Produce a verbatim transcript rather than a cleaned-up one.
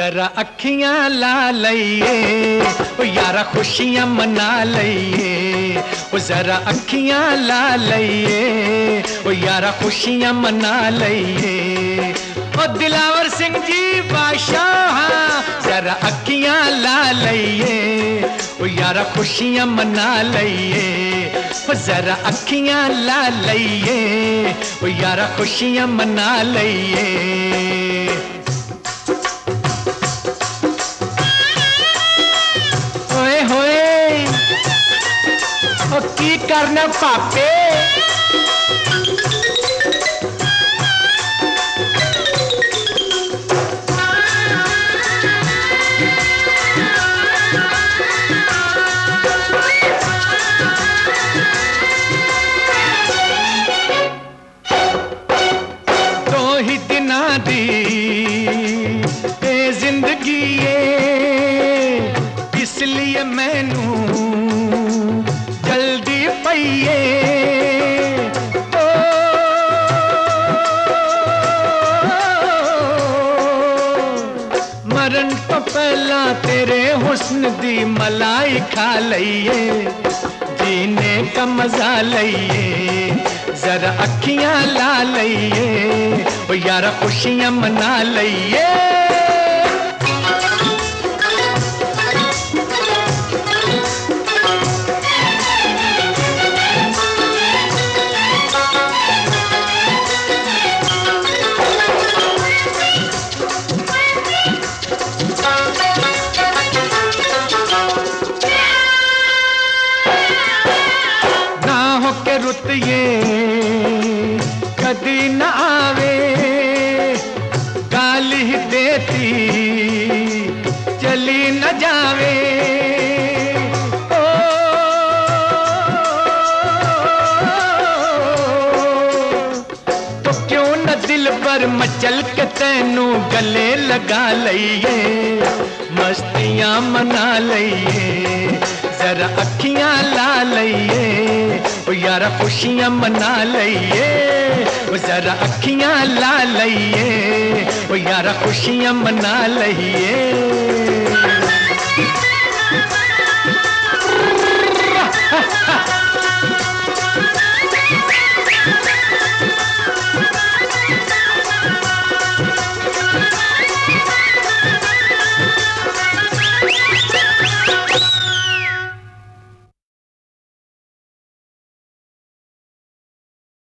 जरा अखियां ला लइए ओ यारा खुशियां मना लइए। ओ जरा अखियां ला लइए ओ यारा खुशियां मना लइए। ओ दिलावर सिंह जी बादशाह जरा अखियां ला लइए ओ यारा खुशियां मना लइए। ओ जरा अखियां ला लइए ओ यारा खुशियां मना लइए। ओ की करना पापे दो ही दिना दी ए जिंदगी ए इसलिए मैनू जल्दी पईए। ओ मरण तो पहला तेरे हुस्न दी मलाई खा लइए। जीने का मजा लइए जरा अखियां ला लइए ओ यारा खुशियां मना लइए। रुत ये कदी न आवे गाली ही देती चली न जावे। ओ तो क्यों न दिल पर मचल के तैनू गले लगा लइए मस्तियां मना लइए। जरा अखियां ला लइए ओ यारा खुशियां मना लइए। ओ जरा अखियां ला लइए ओ यारा खुशियां मना लइए।